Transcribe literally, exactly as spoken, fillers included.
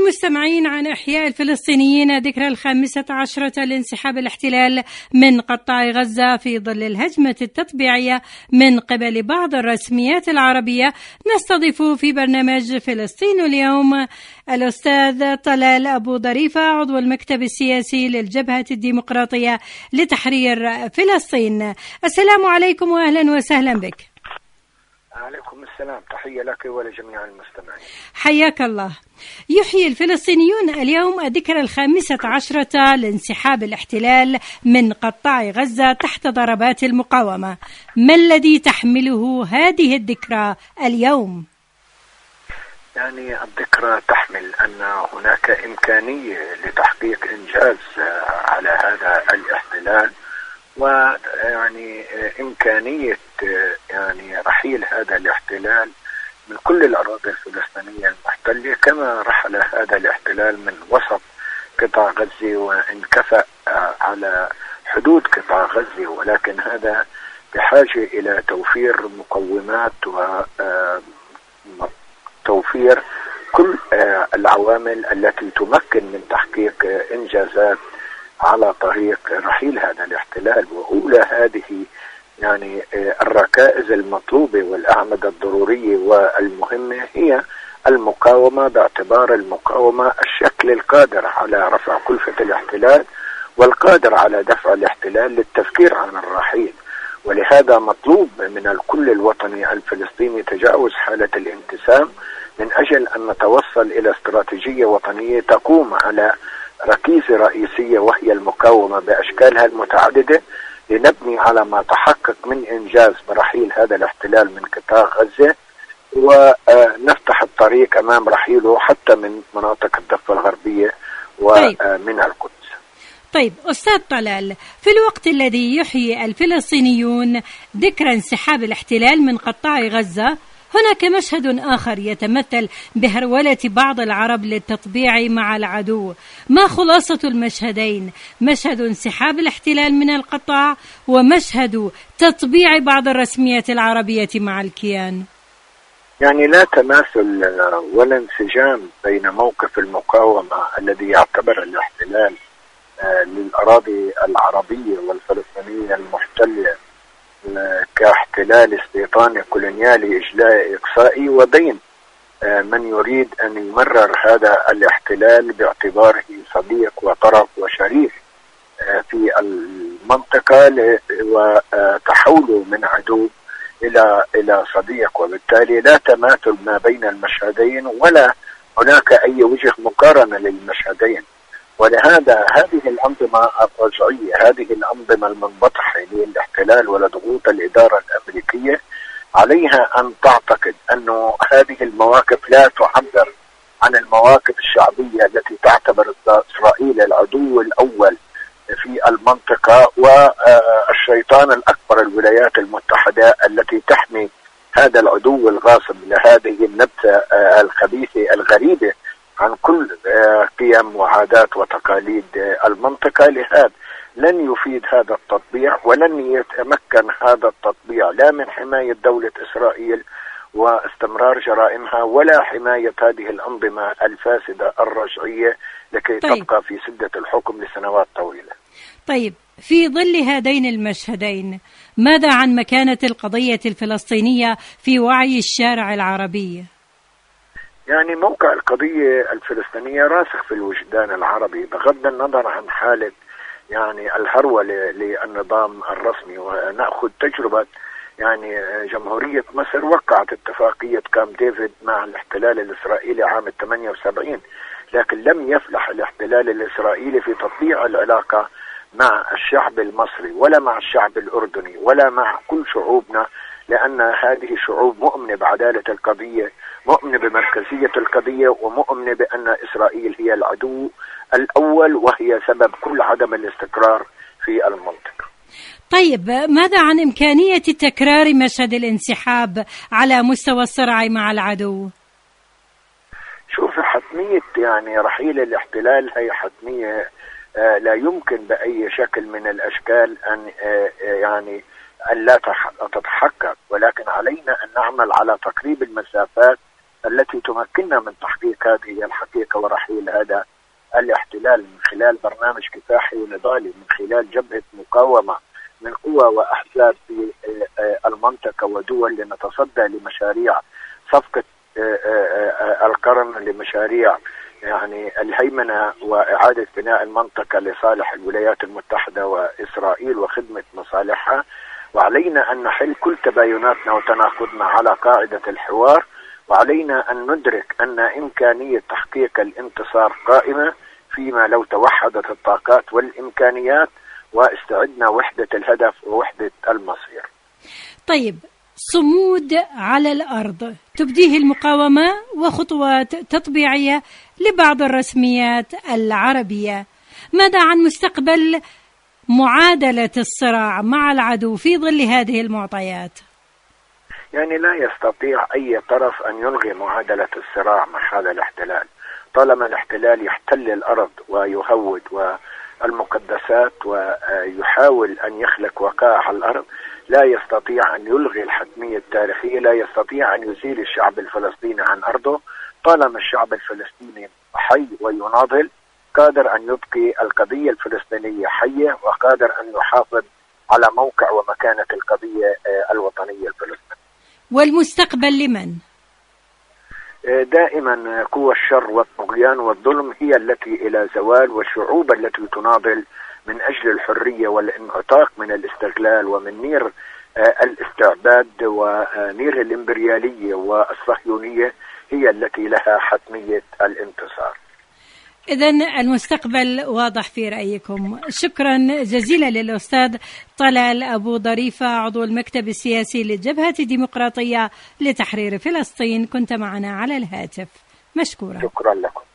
المستمعين عن إحياء الفلسطينيين ذكرى الخامسة عشرة لانسحاب الاحتلال من قطاع غزة في ظل الهجمة التطبيعية من قبل بعض الرسميات العربية، نستضيف في برنامج فلسطين اليوم الأستاذ طلال أبو ظريفة، عضو المكتب السياسي للجبهة الديمقراطية لتحرير فلسطين. السلام عليكم وأهلا وسهلا بك. عليكم السلام، تحية لك ولجميع المستمعين. حياك الله. يحيي الفلسطينيون اليوم الذكرى الخامسة عشرة لانسحاب الاحتلال من قطاع غزة تحت ضربات المقاومة. ما الذي تحمله هذه الذكرى اليوم؟ يعني الذكرى تحمل أن هناك إمكانية لتحقيق إنجاز على هذا الاحتلال، ويعني إمكانية يعني رحيل هذا الاحتلال من كل الأراضي الفلسطينية المحتلة، كما رحل هذا الاحتلال من وسط قطاع غزة وانكفأ على حدود قطاع غزة، ولكن هذا بحاجة إلى توفير مقومات وتوفير كل العوامل التي تمكن من تحقيق إنجازات على طريق رحيل هذا الاحتلال. وأولى هذه يعني الركائز المطلوبة والأعمدة الضرورية والمهمة هي المقاومة، باعتبار المقاومة الشكل القادر على رفع كلفة الاحتلال والقادر على دفع الاحتلال للتفكير عن الرحيل. ولهذا مطلوب من الكل الوطني الفلسطيني تجاوز حالة الانقسام من أجل أن نتوصل إلى استراتيجية وطنية تقوم على ركيزة رئيسية وهي المقاومة بأشكالها المتعددة، لنبني على ما تحقق من إنجاز برحيل هذا الاحتلال من قطاع غزة، ونفتح الطريق أمام رحيله حتى من مناطق الضفة الغربية ومن القدس. طيب أستاذ طلال، في الوقت الذي يحيي الفلسطينيون ذكرى انسحاب الاحتلال من قطاع غزة، هناك مشهد آخر يتمثل بهرولة بعض العرب للتطبيع مع العدو. ما خلاصة المشهدين؟ مشهد انسحاب الاحتلال من القطاع ومشهد تطبيع بعض الرسميات العربية مع الكيان. يعني لا تماثل ولا انسجام بين موقف المقاومة الذي يعتبر الاحتلال للأراضي العربية والفلسطينية المحتلة كاحتلال استيطاني كولونيالي إجلائي إقصائي، وبين من يريد أن يمرر هذا الاحتلال باعتباره صديق وطرف وشريك في المنطقة وتحوله من عدو إلى إلى صديق. وبالتالي لا تماثل ما بين المشهدين ولا هناك أي وجه مقارنة للمشهدين. ولهذا هذه الأنظمة الرجعية، هذه الأنظمة المنبطحة للاحتلال ولضغوط الإدارة الأمريكية، عليها أن تعتقد أن هذه المواقف لا تعبر عن المواقف الشعبية التي تعتبر إسرائيل العدو الأول في المنطقة والشيطان الأكبر الولايات المتحدة التي تحمي هذا العدو الغاصب لهذه النبتة الخبيثة الغريبة عن كل قيم وعادات وتقاليد المنطقة. لهذا لن يفيد هذا التطبيع ولن يتمكن هذا التطبيع لا من حماية دولة إسرائيل واستمرار جرائمها ولا حماية هذه الأنظمة الفاسدة الرجعية لكي طيب. تبقى في سدة الحكم لسنوات طويلة. طيب، في ظل هذين المشهدين ماذا عن مكانة القضية الفلسطينية في وعي الشارع العربي؟ يعني موقع القضية الفلسطينية راسخ في الوجدان العربي بغض النظر عن حالة يعني الهرولة للنظام الرسمي. ونأخذ تجربة يعني جمهورية مصر وقعت اتفاقية كامب ديفيد مع الاحتلال الإسرائيلي عام ثمانية وسبعين، لكن لم يفلح الاحتلال الإسرائيلي في تطبيع العلاقة مع الشعب المصري ولا مع الشعب الأردني ولا مع كل شعوبنا، لأن هذه الشعوب مؤمنة بعدالة القضية، مؤمنة بمركزية القضية، ومؤمنة بأن إسرائيل هي العدو الأول وهي سبب كل عدم الاستقرار في المنطقة. طيب، ماذا عن إمكانية تكرار مشهد الانسحاب على مستوى الصراع مع العدو؟ شوف، حتمية يعني رحيل الاحتلال هي حتمية آه لا يمكن بأي شكل من الأشكال أن آه يعني أن لا تتحقق، ولكن علينا أن نعمل على تقريب المسافات التي تمكننا من تحقيق هذه الحقيقة ورحيل هذا الاحتلال من خلال برنامج كفاحي ونضالي، من خلال جبهة مقاومة من قوى وأحزاب في المنطقة ودول، لنتصدى لمشاريع صفقة القرن، لمشاريع يعني الهيمنة وإعادة بناء المنطقة لصالح الولايات المتحدة وإسرائيل وخدمة مصالحها. وعلينا أن نحل كل تبايناتنا وتناقضنا على قاعدة الحوار، وعلينا أن ندرك أن إمكانية تحقيق الانتصار قائمة فيما لو توحدت الطاقات والإمكانيات واستعدنا وحدة الهدف ووحدة المصير. طيب، صمود على الأرض تبديه المقاومة وخطوات تطبيعية لبعض الرسميات العربية. ماذا عن مستقبل معادلة الصراع مع العدو في ظل هذه المعطيات؟ يعني لا يستطيع أي طرف أن يلغي معادلة الصراع مع هذا الاحتلال. طالما الاحتلال يحتل الأرض ويهود والمقدسات ويحاول أن يخلق وقائع على الأرض، لا يستطيع أن يلغي الحتمية التاريخية، لا يستطيع أن يزيل الشعب الفلسطيني عن أرضه. طالما الشعب الفلسطيني حي ويناضل، قادر أن يبقي القضية الفلسطينية حية، وقادر أن يحافظ على موقع ومكانة القضية الوطنية الفلسطينية. والمستقبل لمن؟ دائما قوى الشر والطغيان والظلم هي التي إلى زوال، والشعوب التي تناضل من أجل الحرية والانعتاق من الاستغلال ومن نير الاستعباد ونير الإمبريالية والصهيونية هي التي لها حتمية الانتصار. إذن المستقبل واضح في رأيكم. شكرا جزيلا للأستاذ طلال أبو ظريفة، عضو المكتب السياسي للجبهة الديمقراطية لتحرير فلسطين، كنت معنا على الهاتف. مشكورا. شكرا لكم.